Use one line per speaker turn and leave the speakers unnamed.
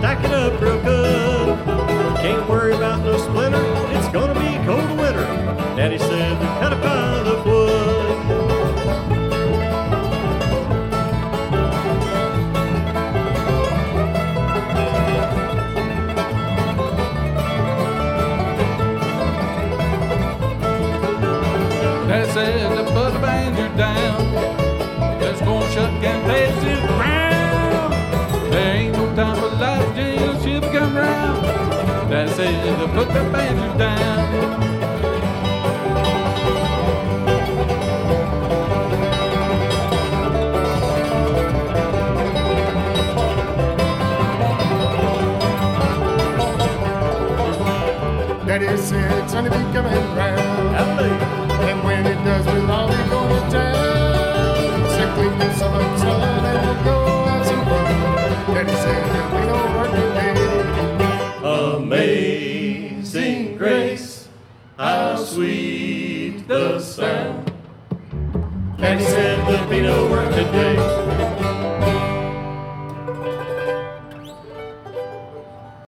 pack it up real good. Can't worry about no splinter, it's gonna be cold winter. Daddy said we cut a pile of wood.
Daddy said to put the banjo down. Let's go and shut down places to the ground. There ain't no time for life, Jane, she'll come round. Daddy said to put the banjo down.
Daddy said, sonny, be coming round.